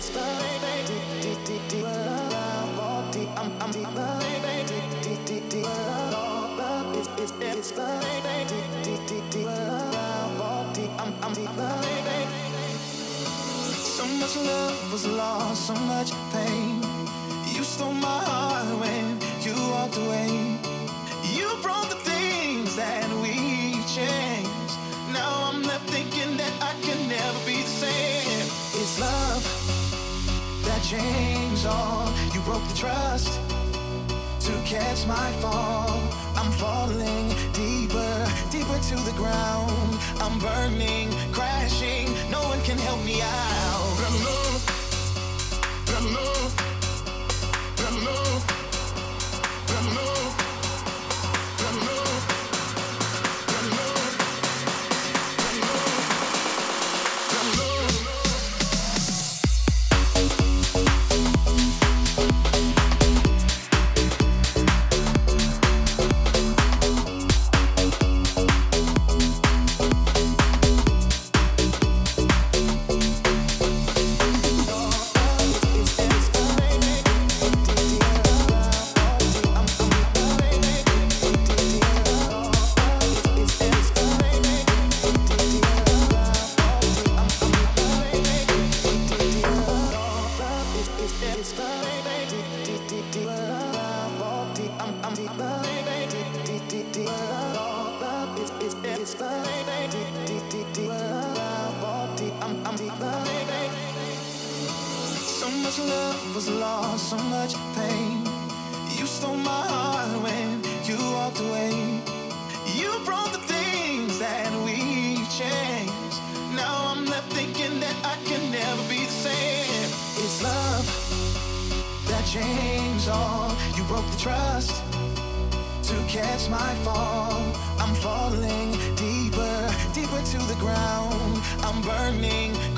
So much love was lost, so much pain. You stole my heart when you walked away. You broke the things that we changed. Now I'm left thinking that I can never be the same. It's love that changed all. You broke the trust to catch my fall. I'm falling deeper, deeper to the ground. I'm burning, crashing. No one can help me out. But I know, but I know, but I know, but I know, but I know, but I know, but I know, but I know. So much love was lost, so much pain. You stole my heart when you walked away. You broke the things that we changed. Now I'm left thinking that I can never be the same. It's love that changed all. You broke the trust to catch my fall. I'm falling deeper, deeper to the ground. I'm burning,